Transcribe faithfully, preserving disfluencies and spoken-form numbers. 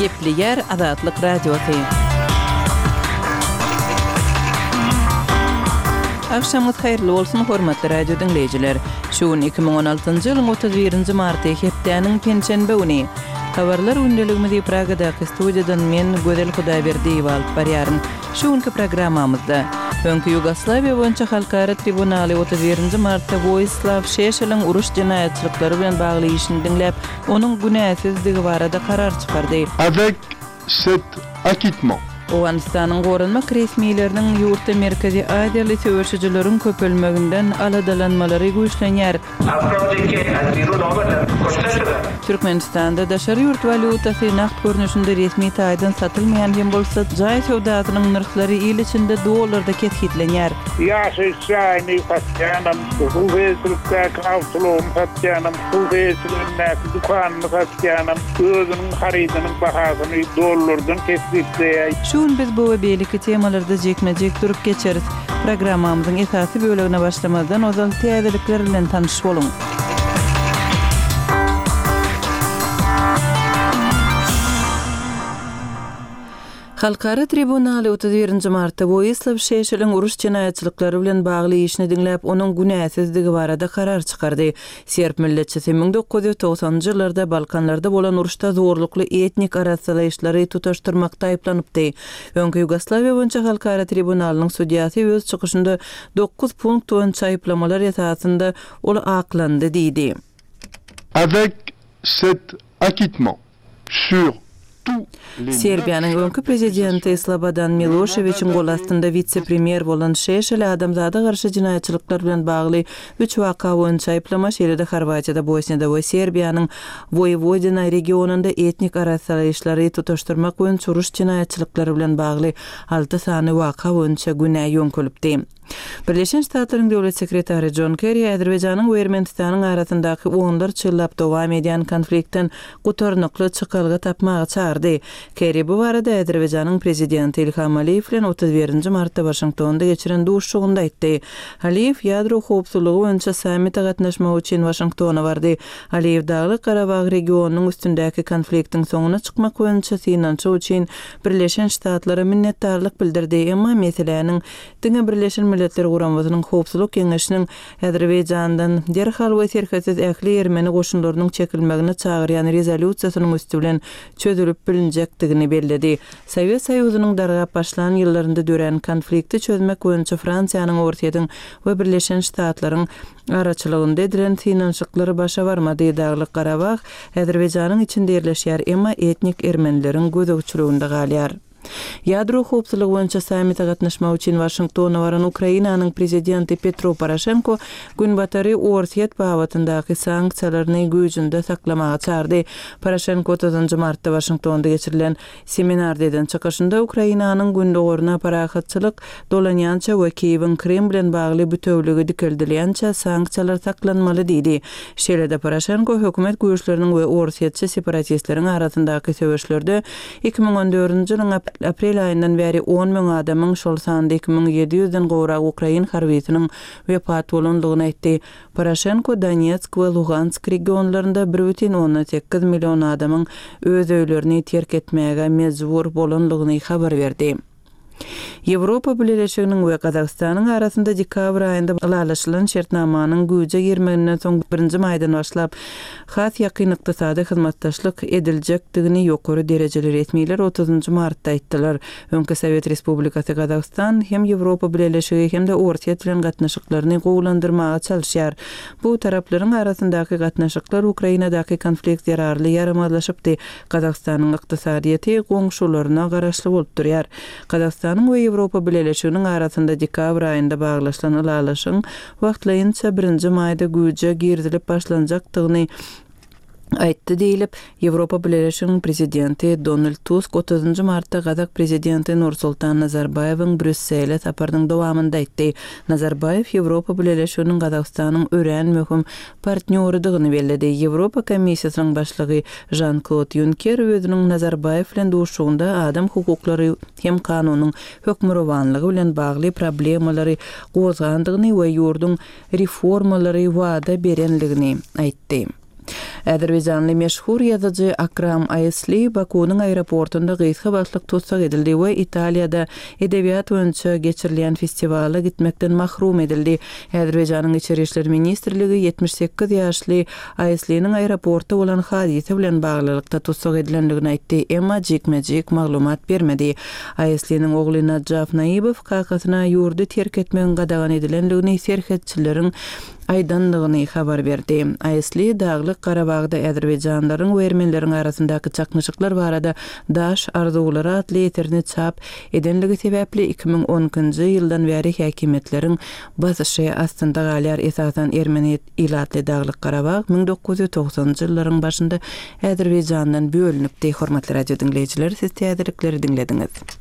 Gepli yer Azatlyk radiosu. Akşamınız hayırlı olsun hormatly radio dinleyijiler. Şuun iki bin on altyncı ýylyň otuz birinji marty hepdäniň pençenbe güni. Habarlar gündeligimizi Pragadaky studiýadan men Gödel Hudaýberdiýew alyp barýarym. Şuňky programmamyzda öňkü Ýugoslawiýa boýunça halkara tribunaly otuz birinji martda Vojislav Šešelň uruş jinaýatçylyklary bilen bagly işini dinläp, onuň günäsizligi barada karar çykardy. Avec cet acquittement, Owganistanyň gorunma resmiýetleriniň ýurtda merkezi Aýdarly söwürçüjelerin köpelmeginden aladalanmalary güýçlenýär. Türkmenistanda daşary ýurt valutasy naqd görnüşinde resmi taýdan satylmaýan hem bolsa jaý sowdasynyň narhlary ýyl içinde dollarda ketgitlenýär. Ýaşaýany patýanam, huwetlikde kawtulum patýanam, huwetlikde dukanyny patýanam, özüniň haridynyň bahasyny dollardan ketgitlenýär. Şuň biz bu we beýleki temalarda jekmejek durup geçeriz. Programmamyzyň esasy bölegine başlamazdan ozal täzelikler bilen tanyş boluň. Halkara tribunaly otuz birinji martda Vojislav Šešelň uruş jinaýatçylyklary bilen bagly işini dinläp, onuň günäsizligi barada karar çykardy. Serb milletçisi bin dokuz ýüz togsanjy ýyllarda Balkanlarda bolan uruşda zorlukly etnik arasalaýyşlary tutaşdyrmakda aýplanypdy. Öňkü Ýugoslawiýa boýunça halkara tribunalynyň sudiýasy öz çykyşynda dokuz punkt boýunça aýplamalar ýasasynda ol aklandy diýdi. avec cet acquittement sur Serbiýanyň öňkü prezidenti Slobodan Miloševićiň gol astynda vitse-premier bolan Šešel adamzada garşy jinaýatçylyklar bilen bagly üç waka boýunça aýplama şeýlede Horwatiýada, Bosniýada we Serbiýanyň Vojvodina regionunda etnik arasalaýyşlary tutaşdyrmak boýunça uruş jinaýatçylyklary bilen bagly alty sany waka boýunça günä ýönkülipdi. Birleşen Ştatlaryň döwlet sekretary John Kerry Azerbaýjanyň we Ermenistanyň arasyndaky onlar çyllap dowam edýän konfliktden gutarnykly çykalga tapmagy çağırdy. Kerry bu barada Azerbaýjanyň prezidenti Ilham Aliýew bilen otuz birinji martda Washingtonda geçiren duşugynda aýtdy. Aliýew ýadro howpsuzlygy boýunça sammitde gatnaşmak üçin Washingtona bardy. Aliýew Dagly Karabag regionunyň üstündäki konfliktiň soňuna çykmak boýunça synançy üçin Birleşen Ştatlara minnetdarlyk bildirdi. Emma meselenin diňe Birleşen Milletler Gurammasynyň howpsuzlyk keňeşiniň Azerbaýjandan derhal we terhesiz ähli Ermeni goşunlarynyň çekilmegine çagyrýan rezolýusiýasynyň üstü bilen çözülüp bilinjekdigini bellädi. Sowet Soýuzynyň dargap başlanan ýyllarynda dören konflikti çözmek boýunça Fransiýanyň Ortaýadyň we Birleşen Ştatlaryň araçylygynda edilen synançyklary başa barmady. Dagly Karabag Azerbaýjanyň içinde ýerleşýär, emma etnik ermenileriň gözegçiliginde galýar. Ýadro howpsuzlygy boýunça sammitde gatnaşmak üçin Washingtona baran Ukrainanyň prezidenti Petro Poroshenko gün batary Ortaýat bawatyndaky sanksiýalaryny güýjünde saklamagy çağırdy. Poroshenko otuzunjy martda Washingtonda geçirilen seminarda eden çykyşynda Ukrainanyň gündogoruna parahatçylyk dolanýança we Kiýewiň Krem bilen bagly bütewligi dikildilýänçe sanksiýalar saklanmaly diýdi. Şeýlede Poroshenko hökümet güýçleriniň we Ortaýatçy separatistleriň arasyndaky söwüşlerde iki bin on dördünji ýylyň aprel aýyndan beri on miň adamyň şol sanda iki bin yedi ýüzden gowrak Ukrain harbiýetiniň wepat bolandygyny aýtdy. Poroshenko Donetsk we Lugansk regionlarynda bir бүтүн on sekiz million adamyň öz öýlerini terk etmäge mejbur bolandygyny habar berdi. Ýewropa Birleşiginiň we Gazagstanyň arasynda dekabr aýynda alalaşylan şertnamanyň güýje girmegininden soň birinji maýdan başlap has ýakyn ykdysady hyzmatdaşlyk ediljekdigini ýokary derejeli resmiýetler otuzunjy martda aýtdylar. Öňkü Sowet Respublikasy Gazagstan hem Ýewropa Birleşigi hem de Ortaýat bilen gatnaşyklaryny gowlandyrmaga çalyşýar. Bu taraplaryň arasyndaky gatnaşyklar Ukrainadaky konflikt ýararly ýaramazlaşypdy. Gazagstanyň ykdysadyýety goňşularyna garaşly bolup durýar. Gazagstanyň we Ýewropa Birleşiginiň arasynda dekabr aýynda baglaşylan alalaşyň wagtlaýynça birinji maýda güýje girdilip başlanjakdygyny aýtdy diýilip, Ýewropa Birleşiginiň prezidenti Donald Tusk otuzunjy martda Gazak prezidenti Nursultan Nazarbayewiň Brüssele saparynyň dowamynda aýtdy. Nazarbayew Ýewropa Birleşiginiň Gazagstanyň ören möhüm partnýorydygyny bellidi. Ýewropa Komissiýasynyň başlygy Jean-Claude Juncker özüniň Nazarbayew bilen duşugynda adam hukuklary hem kanunyň hökmürowanlygy bilen bagly problemalary gozgandygyny we ýurdun reformalary wada berenligini aýtdy. Azerbaycanly meşhur ýazyjy Akram Aysli Bakunyň aeroportunda gysga başlyk tutsak edildi we Italiýada edebiýat boýunça geçirilen festivala gitmekden mahrum edildi. Azerbayjanyň Içeri işler ministrligi ýetmiş sekiz ýaşly Aysliň aeroportda bolan hadise bilen baglylykda tutsak edilendigini aýtdy, emma jekmejek maglumat bermedi. Aysliň ogly Najaf Naýybow kakasyna ýurdu terk etmegiň gadagan edilendigini serhetçileriň aýdanlygyny habar berdi. Aysli daglyk Karabagda Azerbaycanlaryň we ermenileriň arasyndaky çakmyşyklar barada daş arzulary atly eterini çap edenligi sebäpli iki ming onunçy ýyldan bäri häkimetleriň basyşy astynda galar esasan ermeni ilatly daglyk Karabag ming dokuz ýüz togsanjy ýyllaryň başynda Azerbayjandan bölünipdi. Hormatly radio dinleýijiler, siz täzelikleri dinlediňiz.